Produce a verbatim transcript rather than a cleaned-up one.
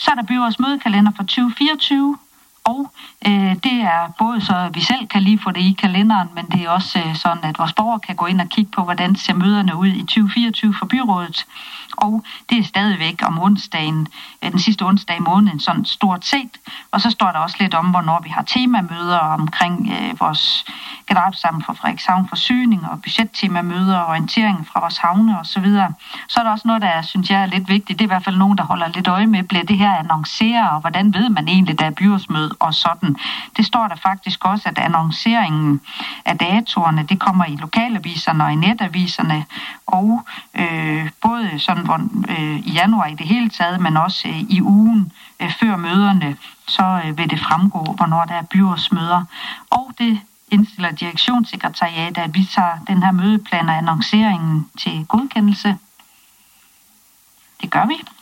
Så er der byrådets mødekalender for tyve fireogtyve, og øh, det er både så, at vi selv kan lige få det i kalenderen, men det er også øh, sådan, at vores borgere kan gå ind og kigge på, hvordan ser møderne ud i tyve fireogtyve for byrådet. Og det er stadigvæk om onsdagen, den sidste onsdag i måneden, sådan stort set. Og så står der også lidt om, hvornår vi har temamøder omkring øh, vores generalforsamling for Frederikshavn Forsyning og budgettemamøder og orientering fra vores havne osv. Så, så er der også noget, der synes jeg er lidt vigtigt. Det er i hvert fald nogen, der holder lidt øje med, bliver det her annonceret, og hvordan ved man egentlig, der er byrådsmøde og sådan. Det står der faktisk også, at annonceringen af datorerne, det kommer i lokalaviserne og i netaviserne, og øh, både sådan hvor, øh, i januar i det hele taget, men også øh, i ugen øh, før møderne, så øh, vil det fremgå, hvornår der er byrådsmøder. Og det indstiller direktionssekretariatet, at vi tager den her mødeplan og annonceringen til godkendelse. Det gør vi.